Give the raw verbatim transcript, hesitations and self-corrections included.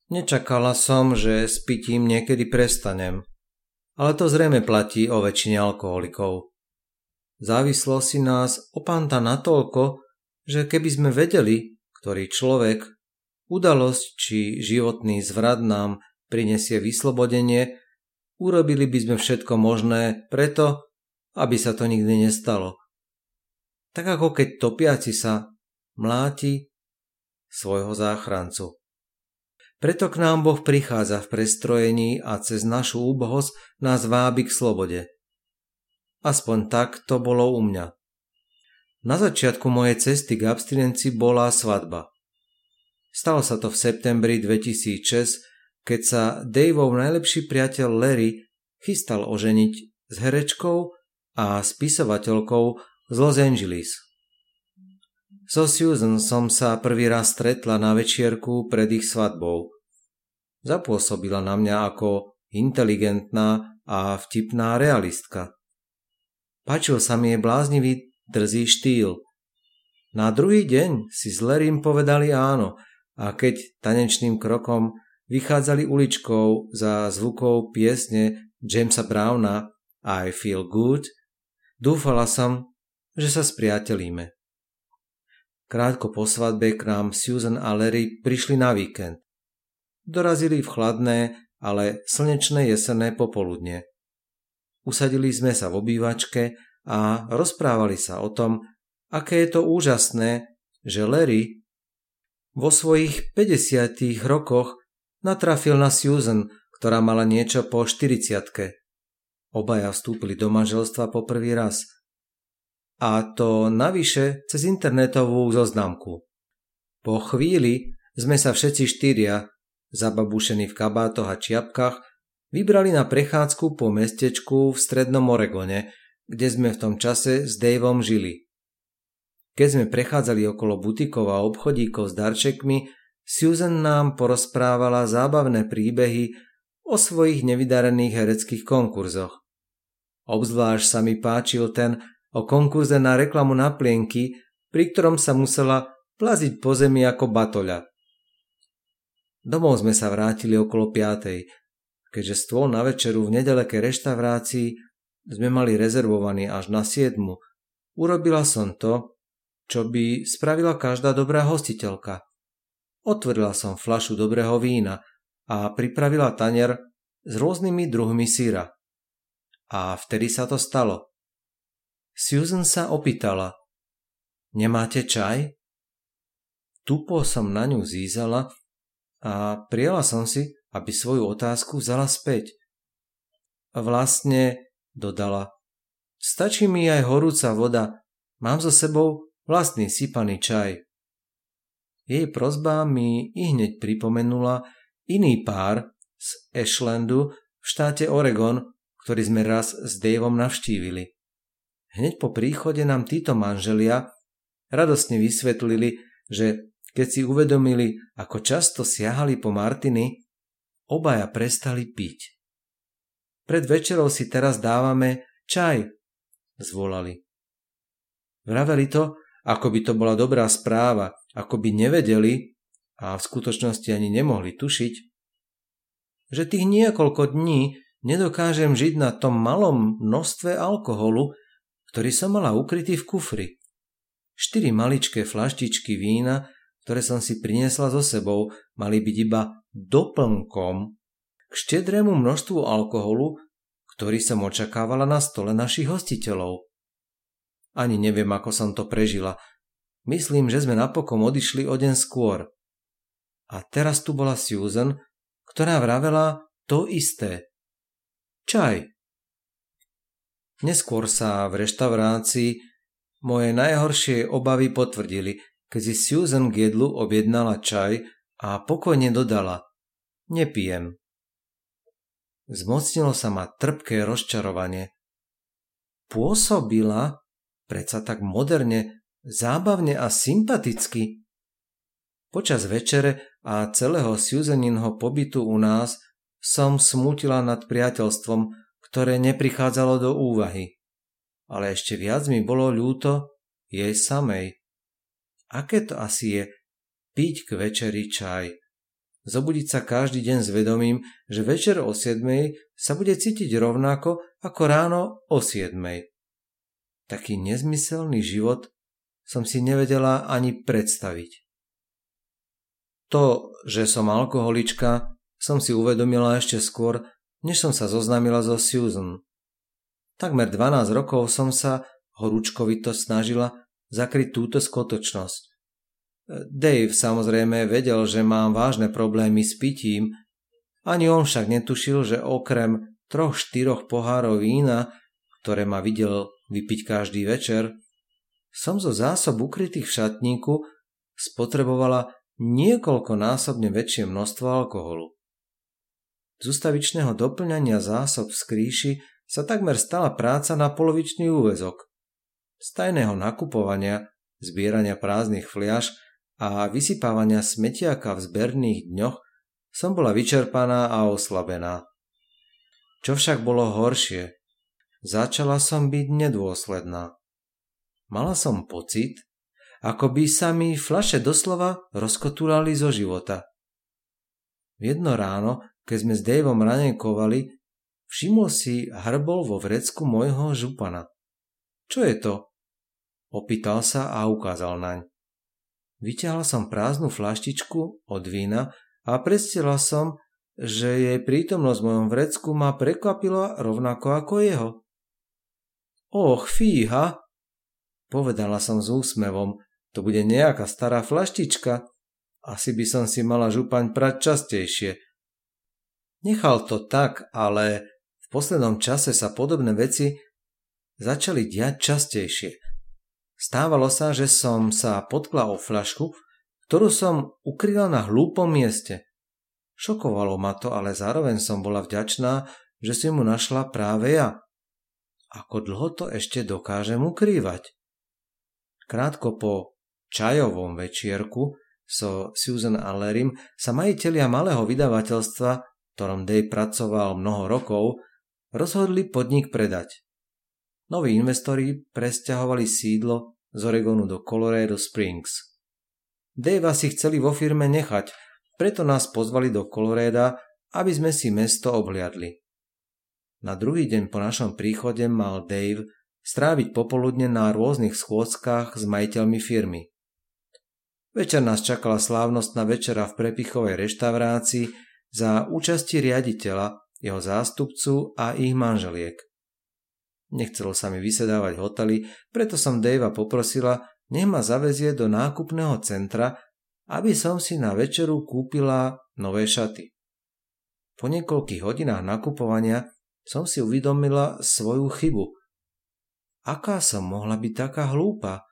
Nečakala som, že s pitím niekedy prestanem, ale to zrejme platí o väčšine alkoholikov. Závislosť si nás opánta natoľko, že keby sme vedeli, ktorý človek, udalosť či životný zvrat nám prinesie vyslobodenie, urobili by sme všetko možné preto, aby sa to nikdy nestalo. Tak ako keď topiaci sa mláti svojho záchrancu. Preto k nám Boh prichádza v prestrojení a cez našu úbohosť nás vábi k slobode. Aspoň tak to bolo u mňa. Na začiatku mojej cesty k abstinencii bola svadba. Stalo sa to v septembri dvetisícšesť, keď sa Daveov najlepší priateľ Larry chystal oženiť s herečkou a spisovateľkou z Los Angeles. So Susan som sa prvý raz stretla na večierku pred ich svadbou. Zapôsobila na mňa ako inteligentná a vtipná realistka. Páčil sa mi jej bláznivý drzý štýl. Na druhý deň si s Larrym povedali áno a keď tanečným krokom vychádzali uličkou za zvukov piesne Jamesa Browna I Feel Good, dúfala som, že sa spriatelíme. Krátko po svadbe k nám Susan a Larry prišli na víkend. Dorazili v chladné, ale slnečné jesenné popoludne. Usadili sme sa v obývačke a rozprávali sa o tom, aké je to úžasné, že Larry vo svojich päťdesiatych rokoch natrafil na Susan, ktorá mala niečo po štyridsiatke. Obaja vstúpili do manželstva po prvý raz. A to navyše cez internetovú zoznamku. Po chvíli sme sa všetci štyria, zababušení v kabátoch a čiapkach, vybrali na prechádzku po mestečku v strednom Oregone, kde sme v tom čase s Daveom žili. Keď sme prechádzali okolo butikov a obchodíkov s darčekmi, Susan nám porozprávala zábavné príbehy o svojich nevydarených hereckých konkurzoch. Obzvlášť sa mi páčil ten o konkurze na reklamu na plienky, pri ktorom sa musela plaziť po zemi ako batoľa. Domov sme sa vrátili okolo piatej, keďže stôl na večeru v nedalekej reštaurácii sme mali rezervovaný až na siedmu. Urobila som to, čo by spravila každá dobrá hostiteľka. Otvorila som fľašu dobrého vína a pripravila tanier s rôznymi druhmi syra. A vtedy sa to stalo. Susan sa opýtala: Nemáte čaj? Tupo som na ňu zízala a prijala som si, aby svoju otázku vzala späť. Vlastne, dodala, stačí mi aj horúca voda, mám so sebou vlastný sypaný čaj. Jej prosba mi ihneď pripomenula iný pár z Ashlandu v štáte Oregon, ktorý sme raz s Daveom navštívili. Hneď po príchode nám títo manželia radosne vysvetlili, že keď si uvedomili, ako často siahali po Martiny, obaja prestali piť. Pred večerou si teraz dávame čaj, zvolali. Vraveli to, ako by to bola dobrá správa, ako by nevedeli, a v skutočnosti ani nemohli tušiť, že tých niekoľko dní nedokážem žiť na tom malom množstve alkoholu, ktorý som mala ukrytý v kufri. Štyri maličké fľaštičky vína, ktoré som si priniesla so sebou, mali byť iba doplnkom k štedrému množstvu alkoholu, ktorý som očakávala na stole našich hostiteľov. Ani neviem, ako som to prežila. Myslím, že sme napokon odišli o deň skôr. A teraz tu bola Susan, ktorá vravela to isté. Čaj. Neskôr sa v reštaurácii moje najhoršie obavy potvrdili, keď si Susan k jedlu objednala čaj a pokojne dodala: Nepijem. Zmocnilo sa ma trpké rozčarovanie. Pôsobila predsa tak moderne, zábavne a sympaticky. Počas večere a celého Susaninho pobytu u nás som smútila nad priateľstvom, ktoré neprichádzalo do úvahy. Ale ešte viac mi bolo ľúto jej samej. Aké to asi je piť k večeri čaj? zobudiť sa každý deň s vedomím, že večer o siedmej sa bude cítiť rovnako ako ráno o siedmej. Taký nezmyselný život som si nevedela ani predstaviť. To, že som alkoholička, som si uvedomila ešte skôr, než som sa zoznámila so Susan. Takmer dvanásť rokov som sa horúčkovito snažila zakryť túto skutočnosť. Dave samozrejme vedel, že mám vážne problémy s pitím, ani on však netušil, že okrem troch štyroch pohárov vína, ktoré ma videl vypiť každý večer, som zo zásob ukrytých v šatníku spotrebovala niekoľkonásobne väčšie množstvo alkoholu. Z ústavičného doplňania zásob v skrýši sa takmer stala práca na polovičný úväzok. Z tajného nakupovania, zbierania prázdnych fliaš a vysypávania smetiaka v zberných dňoch som bola vyčerpaná a oslabená. Čo však bolo horšie, začala som byť nedôsledná. Mala som pocit, ako by sa mi fľaše doslova rozkotúrali zo života. Jedno ráno, keď sme s Daveom raňajkovali, všimol si hrbol vo vrecku môjho župana. Čo je to? Opýtal sa a ukázal naň. Vyťahla som prázdnu fľaštičku od vína a predstierala som, že jej prítomnosť v mojom vrecku ma prekvapila rovnako ako jeho. Och, fíha, povedala som s úsmevom, to bude nejaká stará fľaštička. Asi by som si mala župaň prať častejšie. Nechal to tak, ale v poslednom čase sa podobné veci začali diať častejšie. Stávalo sa, že som sa potkla o fľašku, ktorú som ukryla na hlúpom mieste. Šokovalo ma to, ale zároveň som bola vďačná, že si mu našla práve ja. Ako dlho to ešte dokážem ukrývať? Krátko po čajovom večierku so Susan a Larrym sa majitelia malého vydavateľstva, v ktorom Dave pracoval mnoho rokov, rozhodli podnik predať. Noví investori presťahovali sídlo z Oregonu do Colorado Springs. Davea si chceli vo firme nechať, preto nás pozvali do Colorada, aby sme si mesto obhliadli. Na druhý deň po našom príchode mal Dave stráviť popoludne na rôznych schôdzkach s majiteľmi firmy. Večer nás čakala slávnostná večera v prepichovej reštaurácii za účasti riaditeľa, jeho zástupcu a ich manželiek. Nechcelo sa mi vysedávať v hoteli, preto som Davea poprosila, nech ma zavezie do nákupného centra, aby som si na večeru kúpila nové šaty. Po niekoľkých hodinách nakupovania som si uvedomila svoju chybu. Aká som mohla byť taká hlúpa?